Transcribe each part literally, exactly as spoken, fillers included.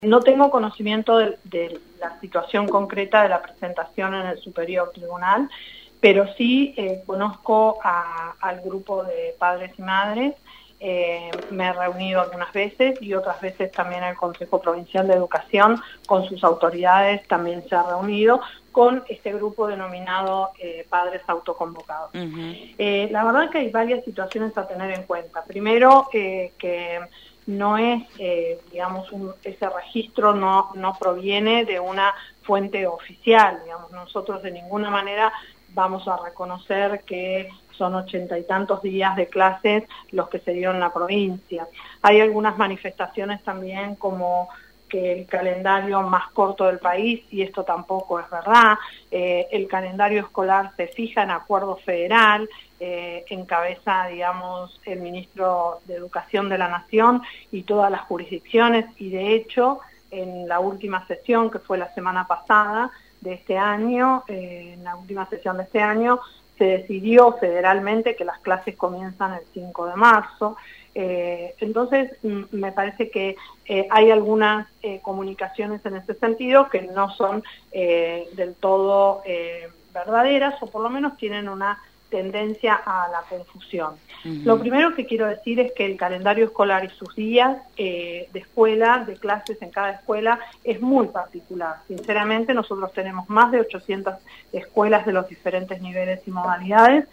No tengo conocimiento de, de la situación concreta de la presentación en el Superior Tribunal, pero sí eh, conozco a, al grupo de padres y madres. Eh, me he reunido algunas veces y otras veces también el Consejo Provincial de Educación con sus autoridades también se ha reunido con este grupo denominado eh, Padres Autoconvocados. Uh-huh. eh, la verdad que hay varias situaciones a tener en cuenta. Primero, eh, que no es, eh, digamos, un, ese registro no, no proviene de una fuente oficial, digamos, nosotros de ninguna manera vamos a reconocer que son ochenta y tantos días de clases los que se dieron en la provincia. Hay algunas manifestaciones también como que el calendario más corto del país, y esto tampoco es verdad. Eh, el calendario escolar se fija en acuerdo federal, eh, encabeza, digamos, el ministro de Educación de la Nación y todas las jurisdicciones, y de hecho, en la última sesión, que fue la semana pasada de este año, eh, en la última sesión de este año, se decidió federalmente que las clases comienzan el cinco de marzo. Eh, entonces, m- me parece que eh, hay algunas eh, comunicaciones en ese sentido que no son eh, del todo eh, verdaderas, o por lo menos tienen una tendencia a la confusión. Uh-huh. Lo primero que quiero decir es que el calendario escolar y sus días eh, de escuela, de clases en cada escuela, es muy particular. Sinceramente, nosotros tenemos más de ochocientas escuelas de los diferentes niveles y modalidades,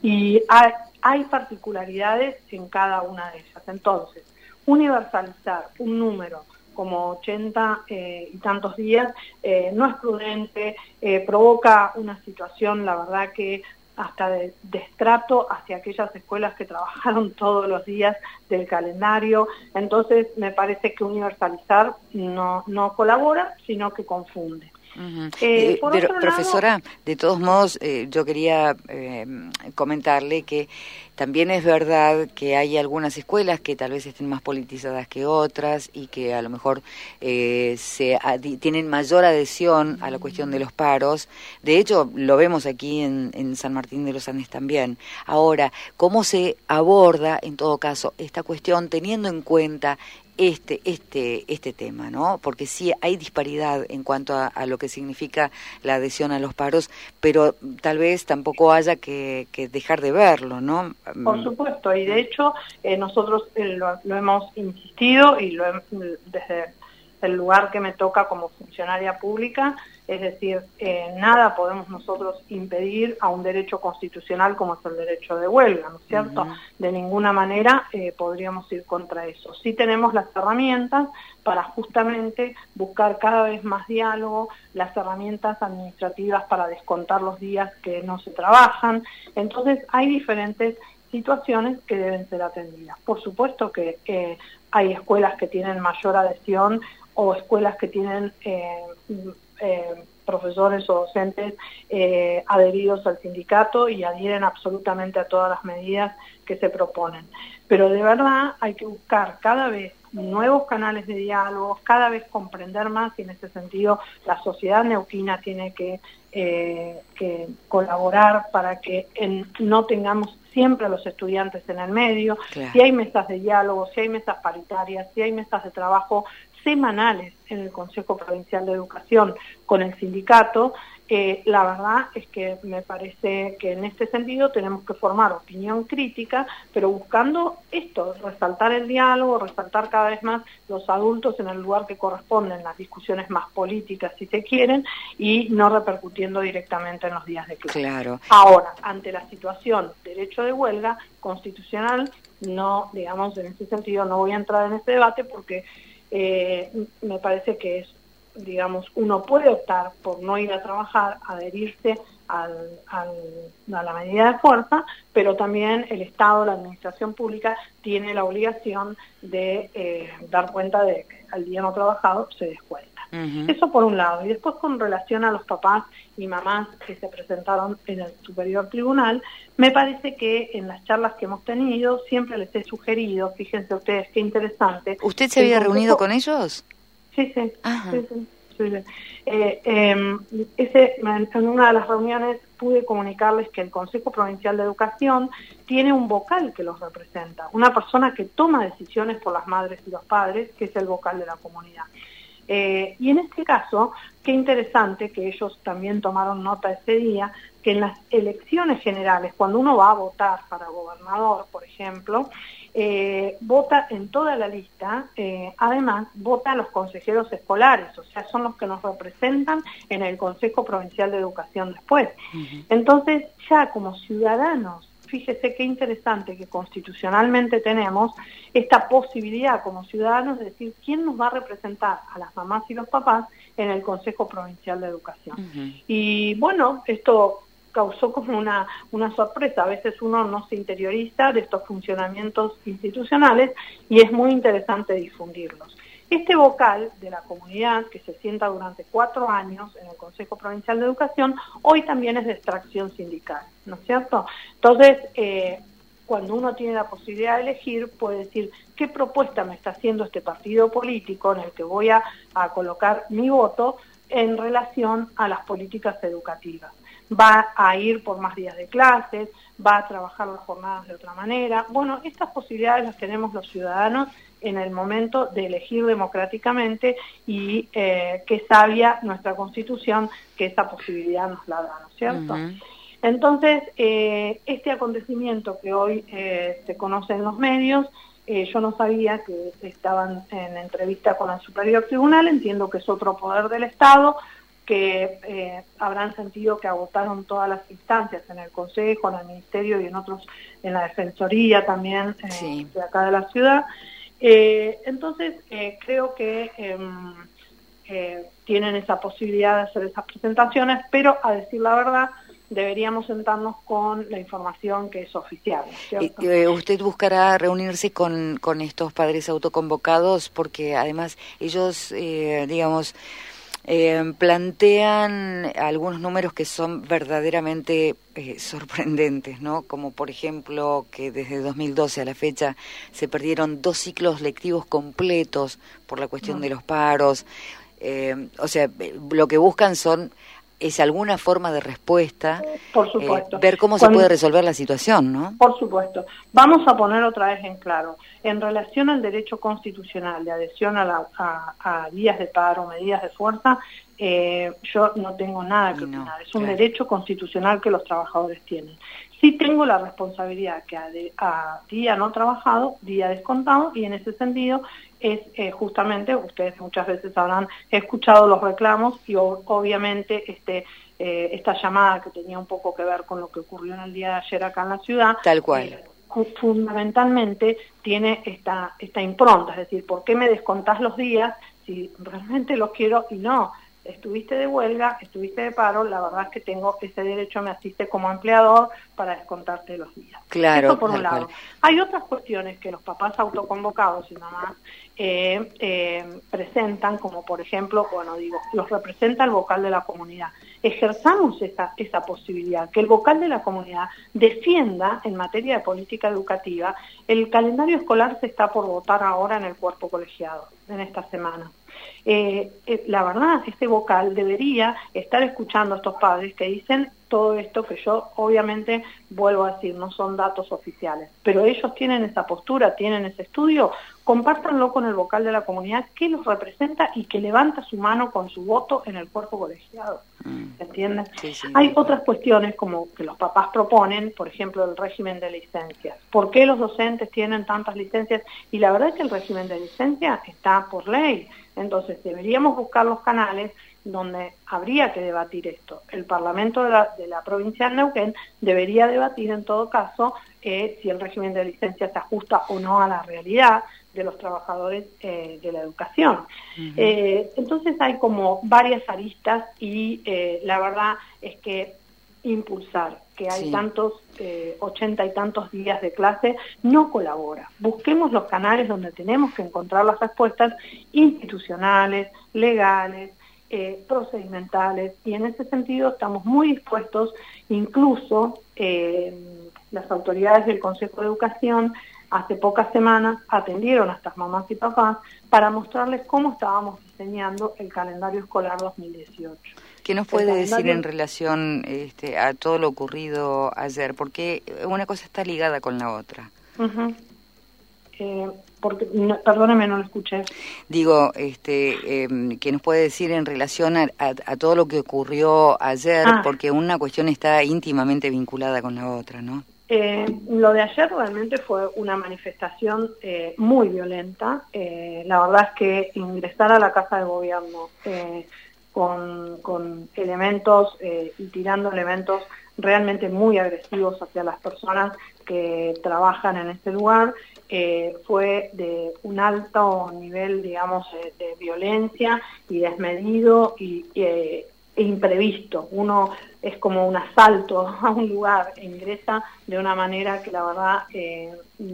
y hay, hay particularidades en cada una de ellas. Entonces, universalizar un número como ochenta eh, y tantos días eh, no es prudente, eh, provoca una situación, la verdad que hasta de destrato hacia aquellas escuelas que trabajaron todos los días del calendario. Entonces me parece que universalizar no, no colabora, sino que confunde. Uh-huh. eh, eh, pero profesora, lado, de todos modos eh, yo quería eh, comentarle que también es verdad que hay algunas escuelas que tal vez estén más politizadas que otras y que a lo mejor eh, se adi- tienen mayor adhesión a la cuestión de los paros. De hecho, lo vemos aquí en, en San Martín de los Andes también. Ahora, ¿cómo se aborda en todo caso esta cuestión teniendo en cuenta este este este tema, ¿no? Porque sí hay disparidad en cuanto a, a lo que significa la adhesión a los paros, pero tal vez tampoco haya que, que dejar de verlo, ¿no? Por supuesto, y de hecho eh, nosotros eh, lo, lo hemos insistido, y lo he, desde el lugar que me toca como funcionaria pública, es decir, eh, nada podemos nosotros impedir a un derecho constitucional como es el derecho de huelga, ¿no es cierto? Uh-huh. De ninguna manera eh, podríamos ir contra eso. Sí tenemos las herramientas para justamente buscar cada vez más diálogo, las herramientas administrativas para descontar los días que no se trabajan. Entonces hay diferentes situaciones que deben ser atendidas. Por supuesto que eh, hay escuelas que tienen mayor adhesión o escuelas que tienen eh, eh, profesores o docentes eh, adheridos al sindicato y adhieren absolutamente a todas las medidas que se proponen. Pero de verdad hay que buscar cada vez nuevos canales de diálogo, cada vez comprender más, y en ese sentido la sociedad neuquina tiene que, eh, que colaborar para que en, no tengamos siempre a los estudiantes en el medio. Claro. Si hay mesas de diálogo, si hay mesas paritarias, si hay mesas de trabajo semanales en el Consejo Provincial de Educación con el sindicato, eh, la verdad es que me parece que en este sentido tenemos que formar opinión crítica, pero buscando esto, resaltar el diálogo, resaltar cada vez más los adultos en el lugar que corresponden, las discusiones más políticas si se quieren, y no repercutiendo directamente en los días de clase. Claro. Ahora, ante la situación derecho de huelga constitucional, no, digamos, en ese sentido no voy a entrar en este debate porque Eh, me parece que es, digamos, uno puede optar por no ir a trabajar, adherirse al, al, a la medida de fuerza, pero también el Estado, la administración pública, tiene la obligación de eh, dar cuenta de que al día no trabajado se descuenta. Uh-huh. Eso por un lado. Y después, con relación a los papás y mamás que se presentaron en el Superior Tribunal, me parece que en las charlas que hemos tenido siempre les he sugerido, fíjense ustedes qué interesante. ¿Usted se había consejo... reunido con ellos? Sí, sí. Ajá. sí, sí. Eh, eh, ese, en una de las reuniones pude comunicarles que el Consejo Provincial de Educación tiene un vocal que los representa, una persona que toma decisiones por las madres y los padres, que es el vocal de la comunidad. Eh, y en este caso, qué interesante que ellos también tomaron nota ese día, que en las elecciones generales, cuando uno va a votar para gobernador, por ejemplo, eh, vota en toda la lista, eh, además vota a los consejeros escolares, o sea, son los que nos representan en el Consejo Provincial de Educación después. Uh-huh. Entonces, ya como ciudadanos, fíjese qué interesante que constitucionalmente tenemos esta posibilidad como ciudadanos de decir quién nos va a representar a las mamás y los papás en el Consejo Provincial de Educación. Uh-huh. Y bueno, esto causó como una, una sorpresa. A veces uno no se interioriza de estos funcionamientos institucionales y es muy interesante difundirlos. Este vocal de la comunidad, que se sienta durante cuatro años en el Consejo Provincial de Educación, hoy también es de extracción sindical, ¿no es cierto? Entonces, eh, cuando uno tiene la posibilidad de elegir, puede decir qué propuesta me está haciendo este partido político en el que voy a, a colocar mi voto en relación a las políticas educativas. Va a ir por más días de clases, va a trabajar las jornadas de otra manera. Bueno, estas posibilidades las tenemos los ciudadanos en el momento de elegir democráticamente y eh, qué sabia nuestra Constitución que esa posibilidad nos la da, ¿no es cierto? Uh-huh. Entonces, eh, este acontecimiento que hoy eh, se conoce en los medios, eh, yo no sabía que estaban en entrevista con el Superior Tribunal, entiendo que es otro poder del Estado, que eh, habrán sentido que agotaron todas las instancias en el Consejo, en el Ministerio y en otros, en la Defensoría también, eh, sí. de acá de la ciudad. Eh, entonces, eh, creo que eh, eh, tienen esa posibilidad de hacer esas presentaciones, pero a decir la verdad, deberíamos sentarnos con la información que es oficial, ¿cierto? Eh, ¿Usted buscará reunirse con, con estos padres autoconvocados? Porque además ellos, eh, digamos, eh, plantean algunos números que son verdaderamente eh, sorprendentes, ¿no? Como por ejemplo que desde dos mil doce a la fecha se perdieron dos ciclos lectivos completos por la cuestión no. de los paros. Eh, o sea, lo que buscan son es alguna forma de respuesta, por supuesto. Eh, ver cómo Cuando, se puede resolver la situación, ¿no? Por supuesto. Vamos a poner otra vez en claro, en relación al derecho constitucional de adhesión a, la, a, a días de paro, medidas de fuerza, eh, yo no tengo nada que opinar. No, es un claro. derecho constitucional que los trabajadores tienen. Sí tengo la responsabilidad que a, de, a día no trabajado, día descontado, y en ese sentido es eh, justamente, ustedes muchas veces habrán escuchado los reclamos y o, obviamente este eh, esta llamada que tenía un poco que ver con lo que ocurrió en el día de ayer acá en la ciudad. Tal cual. Eh, fundamentalmente tiene esta, esta impronta, es decir, ¿por qué me descontás los días si realmente los quiero y no? Estuviste de huelga, estuviste de paro, la verdad es que tengo ese derecho, me asiste como empleador para descontarte los días. Claro. Eso por un lado. Cual. Hay otras cuestiones que los papás autoconvocados y mamás eh, eh, presentan, como por ejemplo, bueno, digo, los representa el vocal de la comunidad. Ejerzamos esa, esa posibilidad, que el vocal de la comunidad defienda en materia de política educativa. El calendario escolar se está por votar ahora en el cuerpo colegiado, en esta semana. Eh, eh, la verdad, este vocal debería estar escuchando a estos padres que dicen todo esto que yo obviamente vuelvo a decir, no son datos oficiales, pero ellos tienen esa postura, tienen ese estudio, compártanlo con el vocal de la comunidad que los representa y que levanta su mano con su voto en el cuerpo colegiado, ¿entienden? Sí, sí, Hay otras claro. cuestiones como que los papás proponen, por ejemplo, el régimen de licencias. ¿Por qué los docentes tienen tantas licencias? Y la verdad es que el régimen de licencia está por ley, entonces deberíamos buscar los canales donde habría que debatir esto. El Parlamento de la, de la provincia de Neuquén debería debatir en todo caso eh, si el régimen de licencia se ajusta o no a la realidad de los trabajadores eh, de la educación. Uh-huh. Eh, entonces hay como varias aristas y eh, la verdad es que impulsar que hay sí. tantos, eh, ochenta y tantos días de clase, no colabora. Busquemos los canales donde tenemos que encontrar las respuestas institucionales, legales, Eh, procedimentales, y en ese sentido estamos muy dispuestos, incluso eh, las autoridades del Consejo de Educación hace pocas semanas atendieron a estas mamás y papás para mostrarles cómo estábamos diseñando el calendario escolar dos mil dieciocho. ¿Qué nos puede calendario... decir en relación este, a todo lo ocurrido ayer? Porque una cosa está ligada con la otra. Uh-huh. Eh, porque, no, perdóneme, no lo escuché. Digo, este, eh, ¿qué nos puede decir en relación a, a, a todo lo que ocurrió ayer? Ah. Porque una cuestión está íntimamente vinculada con la otra, ¿no? Eh, lo de ayer realmente fue una manifestación eh, muy violenta. Eh, la verdad es que ingresar a la Casa de Gobierno eh, con, con elementos eh, y tirando elementos realmente muy agresivos hacia las personas que trabajan en este lugar, eh, fue de un alto nivel, digamos, de, de violencia y desmedido y, y eh, e imprevisto. Uno es como un asalto a un lugar e ingresa de una manera que la verdad eh,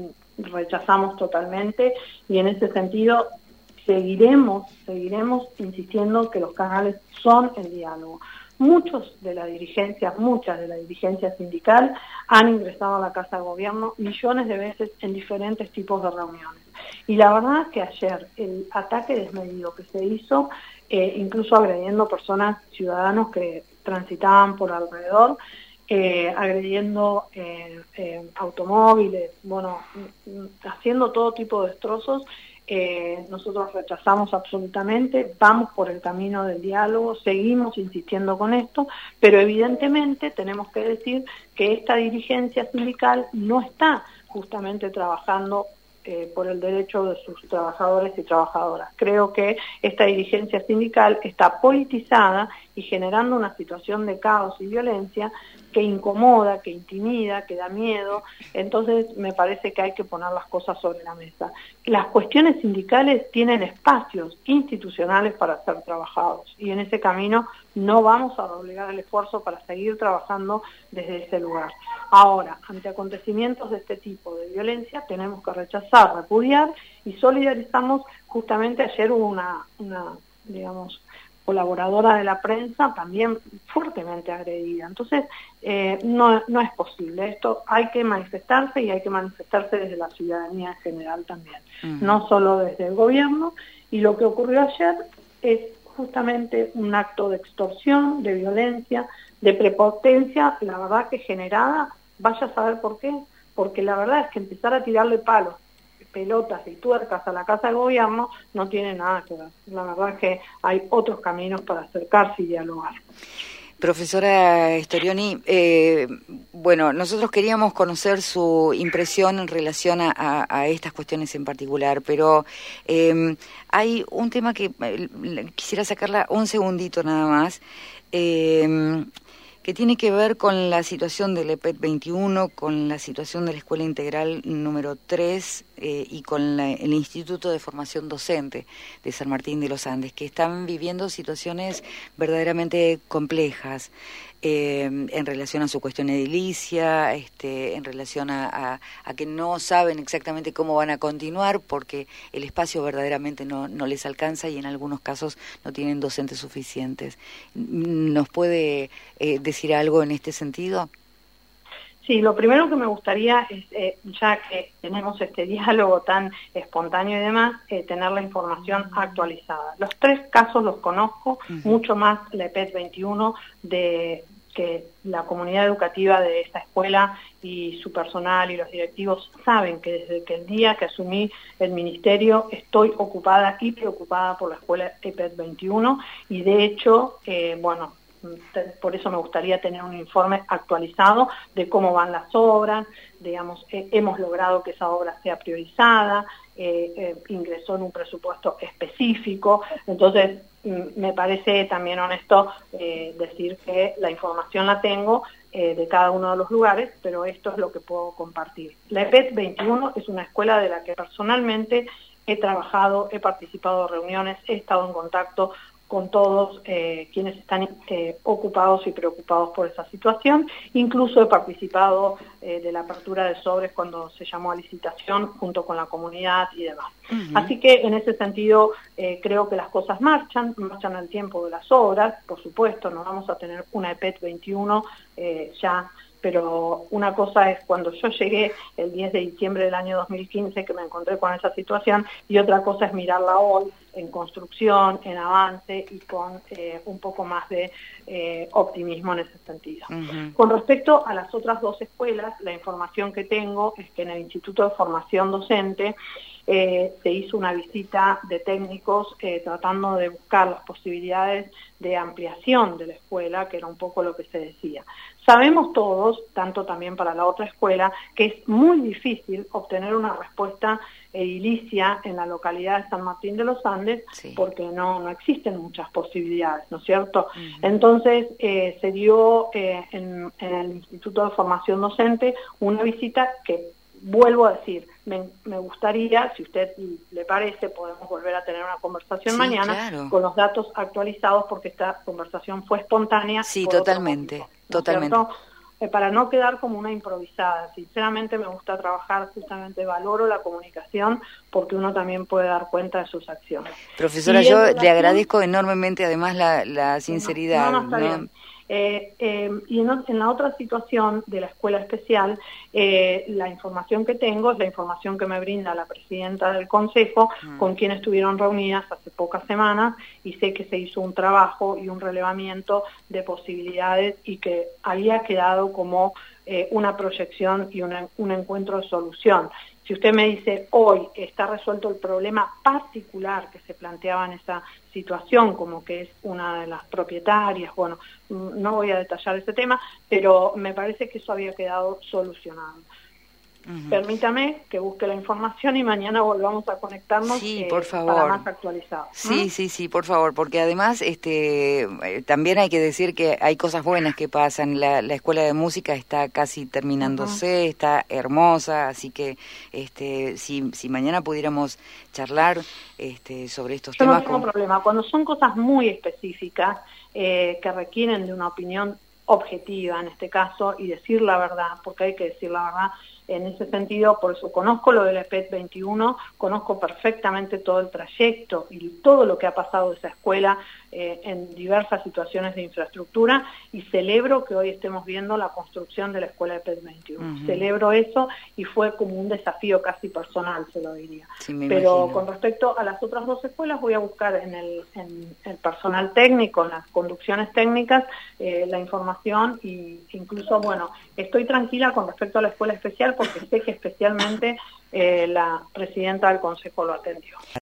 rechazamos totalmente, y en ese sentido seguiremos, seguiremos insistiendo que los canales son el diálogo. Muchos de la dirigencia, muchas de la dirigencia sindical han ingresado a la Casa de Gobierno millones de veces en diferentes tipos de reuniones. Y la verdad que ayer el ataque desmedido que se hizo, eh, incluso agrediendo personas, ciudadanos que transitaban por alrededor, eh, agrediendo eh, eh, automóviles, bueno, haciendo todo tipo de destrozos, Eh, nosotros rechazamos absolutamente, vamos por el camino del diálogo, seguimos insistiendo con esto, pero evidentemente tenemos que decir que esta dirigencia sindical no está justamente trabajando eh, por el derecho de sus trabajadores y trabajadoras. Creo que esta dirigencia sindical está politizada y generando una situación de caos y violencia que incomoda, que intimida, que da miedo. Entonces me parece que hay que poner las cosas sobre la mesa. Las cuestiones sindicales tienen espacios institucionales para ser trabajados, y en ese camino no vamos a doblegar el esfuerzo para seguir trabajando desde ese lugar. Ahora, ante acontecimientos de este tipo de violencia, tenemos que rechazar, repudiar y solidarizarnos. Justamente ayer hubo una, una digamos, colaboradora de la prensa también fuertemente agredida. Entonces, eh, no, no es posible. Esto hay que manifestarse, y hay que manifestarse desde la ciudadanía en general también, uh-huh. no solo desde el gobierno. Y lo que ocurrió ayer es justamente un acto de extorsión, de violencia, de prepotencia, la verdad que generada, vaya a saber por qué, porque la verdad es que empezar a tirarle palos, pelotas y tuercas a la Casa de Gobierno no tiene nada que ver. La verdad es que hay otros caminos para acercarse y dialogar. Profesora Storioni, eh, bueno, nosotros queríamos conocer su impresión en relación a, a, a estas cuestiones en particular, pero eh, hay un tema que eh, quisiera sacarla un segundito nada más, eh, que tiene que ver con la situación del E P E T veintiuno, con la situación de la Escuela Integral número tres eh, y con la, el Instituto de Formación Docente de San Martín de los Andes, que están viviendo situaciones verdaderamente complejas eh, en relación a su cuestión edilicia, este, en relación a, a, a que no saben exactamente cómo van a continuar porque el espacio verdaderamente no, no les alcanza, y en algunos casos no tienen docentes suficientes. ¿Nos puede eh, decir algo en este sentido? Sí, lo primero que me gustaría es, eh, ya que tenemos este diálogo tan espontáneo y demás, eh, tener la información actualizada. Los tres casos los conozco, uh-huh. mucho más la E P E T veintiuno, de que la comunidad educativa de esta escuela y su personal y los directivos saben que desde que el día que asumí el ministerio estoy ocupada y preocupada por la escuela E P E T veintiuno, y de hecho, eh, bueno, por eso me gustaría tener un informe actualizado de cómo van las obras. Digamos, eh, hemos logrado que esa obra sea priorizada, eh, eh, ingresó en un presupuesto específico. Entonces, mm, me parece también honesto eh, decir que la información la tengo eh, de cada uno de los lugares, pero esto es lo que puedo compartir. La E P E T veintiuno es una escuela de la que personalmente he trabajado, he participado en reuniones, he estado en contacto con todos eh, quienes están eh, ocupados y preocupados por esa situación. Incluso he participado eh, de la apertura de sobres cuando se llamó a licitación junto con la comunidad y demás. Uh-huh. Así que en ese sentido eh, creo que las cosas marchan, marchan al tiempo de las obras. Por supuesto, no vamos a tener una E P E T veintiuno eh, ya, pero una cosa es cuando yo llegué el diez de diciembre del año dos mil quince, que me encontré con esa situación, y otra cosa es mirarla hoy en construcción, en avance y con eh, un poco más de eh, optimismo en ese sentido. Uh-huh. Con respecto a las otras dos escuelas, la información que tengo es que en el Instituto de Formación Docente eh, se hizo una visita de técnicos eh, tratando de buscar las posibilidades de ampliación de la escuela, que era un poco lo que se decía. Sabemos todos, tanto también para la otra escuela, que es muy difícil obtener una respuesta edilicia en la localidad de San Martín de los Andes, sí, porque no, no existen muchas posibilidades, ¿no es cierto? Uh-huh. Entonces eh, se dio eh, en, en el Instituto de Formación Docente una visita que, vuelvo a decir, me, me gustaría, si a usted le parece, podemos volver a tener una conversación sí, mañana, claro, con los datos actualizados, porque esta conversación fue espontánea. Sí, totalmente, motivo, ¿no totalmente. Eh, para no quedar como una improvisada. Sinceramente me gusta trabajar, justamente valoro la comunicación, porque uno también puede dar cuenta de sus acciones. Profesora, yo relación, le agradezco enormemente además la, la sinceridad. No, no, está ¿no? bien. Eh, eh, y en, en la otra situación de la escuela especial, eh, la información que tengo es la información que me brinda la presidenta del Consejo, mm. con quien estuvieron reunidas hace pocas semanas, y sé que se hizo un trabajo y un relevamiento de posibilidades y que había quedado como eh, una proyección y una, un encuentro de solución. Si usted me dice, hoy está resuelto el problema particular que se planteaba en esa situación, como que es una de las propietarias, bueno, no voy a detallar ese tema, pero me parece que eso había quedado solucionado. Uh-huh. Permítame que busque la información y mañana volvamos a conectarnos sí, eh, por favor. para más actualizado. Sí, ¿Mm? sí, sí, por favor, porque además este eh, también hay que decir que hay cosas buenas que pasan. La, la escuela de música está casi terminándose, uh-huh, está hermosa, así que este si si mañana pudiéramos charlar este sobre estos Yo temas. No tengo con... problema. Cuando son cosas muy específicas eh, que requieren de una opinión objetiva en este caso y decir la verdad, porque hay que decir la verdad. En ese sentido, por eso conozco lo de la P E T veintiuno, conozco perfectamente todo el trayecto y todo lo que ha pasado de esa escuela eh, en diversas situaciones de infraestructura, y celebro que hoy estemos viendo la construcción de la escuela de P E T veintiuno. Uh-huh. Celebro eso y fue como un desafío casi personal, se lo diría. Sí, me Pero imagino. Con respecto a las otras dos escuelas, voy a buscar en el, en el personal técnico, en las conducciones técnicas, eh, la información, y incluso, bueno, estoy tranquila con respecto a la escuela especial, porque sé que especialmente eh, la presidenta del Consejo lo atendió.